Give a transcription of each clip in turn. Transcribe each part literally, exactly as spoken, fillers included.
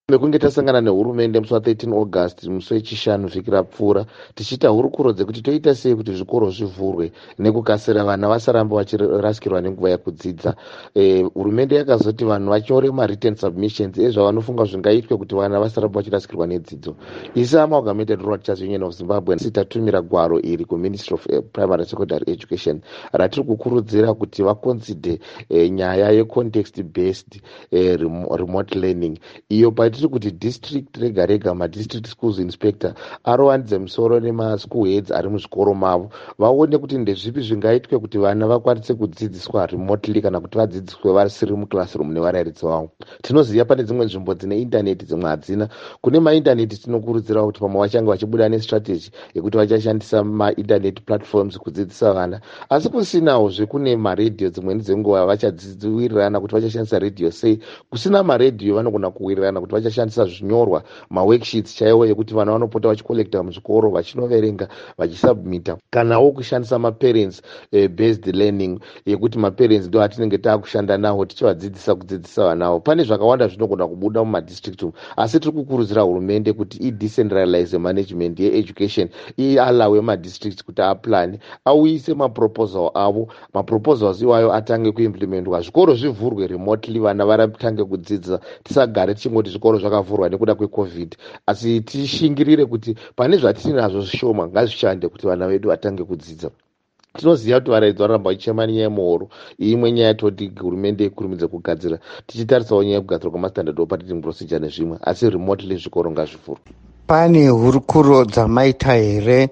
mekunge tasangana nehurumende musi wa13 August musi wechishanu vhiki rapfuura tichiita hurukuro dzekuti toita sei kuti zvikoro zvivhurwe nekukasira vana vasaramba vachirasikirwa nenguva yekudzidza. Hurumende e, yakazoti vanhu vachore ma-written submissions ezvavanofunga zvingaitwe kuti vana vasaramba vachirasikirwa nedzidzo. Isi Amalgamated Rural Teachers Union of Zimbabwe tatumira gwaro iri kuMinistry of Primary and Secondary Education ratiri kukurudzira kuti vaconsider e, nyaya yecontext based e, remote learning iyo tiri kuti district rega rega madistrict schools inspector arowandidze musoro nemaschool heads ari muzvikoro mavo vaone kuti ndezvipi zvingaitwe kuti vana vakwanise kudzidziswa remotely kana kuti vadzidziswe vasiri muclassroom nevarairidzi vavo. Tinoziva pane dzimwe nzvimbo dzine intaneti dzimwe hadzina. Kune maintaneti tinokurudzira kuti pamwe vachange vachibuda nestrategy yekuti vachashandisa maintaneti platforms kudzidzisa vana, asi kusinawo zvekune maredhiyo dzimweni dzenguva vachadziwirirana kuti vachashandisa redhiyo sei. Kusina maredhiyo vanogona kuwirirana kuti vachashandisa zvinyorwa maworksheets chaiwo yekuti vana vanopota vachikolekta muzvikoro vachinoverenga vachisubmita, kanawo kushandisa maparents eh, based learning yekuti maparents ndo atinenge taakushanda nawo tichivadzidzisa kudzidzisa vanavo. Pane zvakawanda zvinogona kubuda mumadistrict umu, asi tiri kukurudzira hurumende kuti idecentralize management yeeducation, ialawe madistricts kuti aplane, auyise maproposal avo. Maproposals iwayo atange kuimplementwa, zvikoro zvivhurwe remotely, vana varatange kudzidza, tisagare tichingoti zvikoro zvakavhurwa nekuda kwecovid, asi tishingirire kuti pane zvatinazvo zvishoma ngazvishande kuti vana vedu vatange kudzidza. Tinoziva kuti varairidzi varamba vachichema nyaya yemuhoro, imwe nyaya toti hurumende ikurumidze kugadzira, tichitarisawo nyaya yekugadzirwa kwemastandard operating procedure nezvimwe, asi remotely zvikoro ngazvivhurwe. Pane hurukuro dzamaita here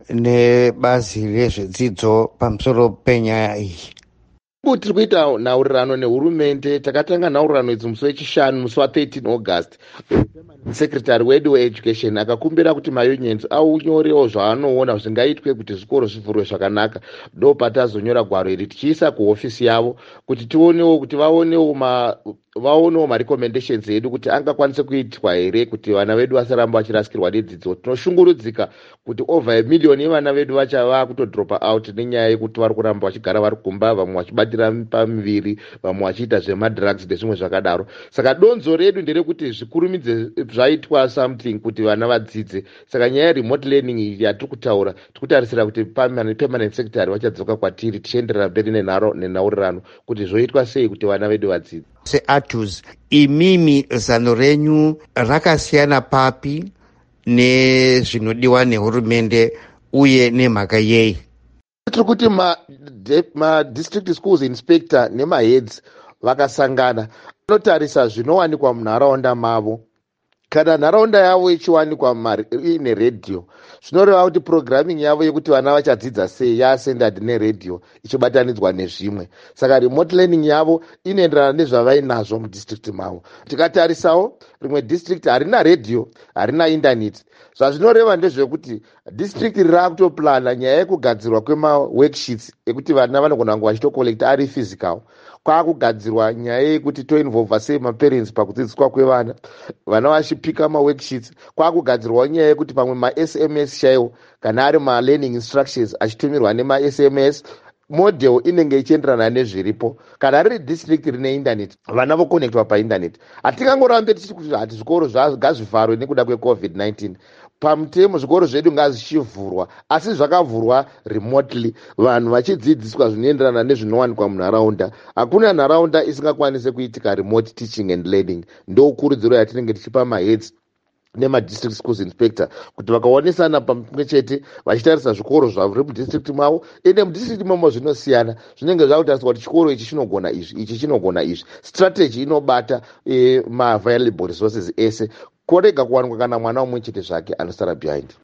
nebazi rezvedzidzo pamusoro penyaya iyi? Tiri kuita nhaurirano nehurumende. Takatanga nhaurirano idzi musi wechishanu musi wa13 August. Secretary wedu weeducation akakumbira kuti maunions aunyorewo zvaanoona zvingaitwe kuti zvikoro zvivhurwe zvakanaka. Ndo patazonyora gwaro iri tichiisa kuhofisi yavo kuti tionewo kuti vaonewo ma vaonewo marecommendations edu kuti angakwanise kuitwa here kuti vana vedu vasaramba vachirasikirwa nedzidzo. Tinoshungurudzika kuti over a million yevana vedu vachava kutodropa out nenyaya yekuti vari kuramba vachigara vari kumba, vamwe vachibatira pamiviri, vamwe vachiita zvemadrugs nezvimwe zvakadaro. Saka donzo redu nderekuti zvikurumidze zvaitwa something kuti vana vadzidze. Saka nyaya yeremote learning iyi yatiri kutaura tikutarisira kuti permanent secretary vachadzoka kwatiri tichienderera mberi nenhaurirano kuti zvoitwa sei kuti vana vedu vadzidze. SEATUS, imimi zano renyu rakasiyana papi nezvinodiwa nehurumende uye nemhaka yei? Tiri kuti ma, ma district schools inspector nemaheads vakasangana vanotarisa zvinowanikwa munharaunda mavo. Kana nharaunda yavo ichiwanikwa ine radio, zvinoreva kuti programming yavo yekuti vana vachadzidza sei yaasendad neredio ichibatanidzwa nezvimwe. Saka remote learning yavo inoenderana nezvavainazvo mudistrict mavo. Tikatarisawo rimwe district harina radio, harina internet. Zvazvinoreva ndezvekuti district rirakutoplana nyaya yekugadzirwa kwemaworksheets ekuti vana vanogona kunge vachitokolekta ari physical. Kwakugadzirwa nyaya yekuti toinvolva sei maparents pakudzidziswa kwevana, vana vachipika maworksheets. Kwakugadzirwa nyaya yekuti pamwe ma-S M S chaiwo kana ari ma-learning instructions achitumirwa nema-S M S, model inenge ichienderana nezviripo. Kana riri district rine internet, vana vokonectwa painternet. Hatikangorambe tichiti kuti hati zvikoro ngazvivharwe nekuda kwecovid nineteen. Pamutemo zvikoro zvedu ngazvichivhurwa, asi zvakavhurwa remotely, vanhu vachidzidziswa zvinoenderana nezvinowanikwa munharaunda. Hakuna nharaunda isingakwanise kuitika remote teaching and learning. Ndo kurudziro yatinenge tichipa maheads nemadistrict schools inspector kuti vakaonesana pamwe chete vachitarisa zvikoro zvaviri mudistrict mavo, ende mudistrict mamo zvinosiyana, zvinenge zvakutariswa kuti chikoro ichi chinogona izvi, ichi chinogona izvi. Strategy inobata eh, ma-available resources ese, kurega kuwanikwa kana mwana umwe chete zvake anosara behind.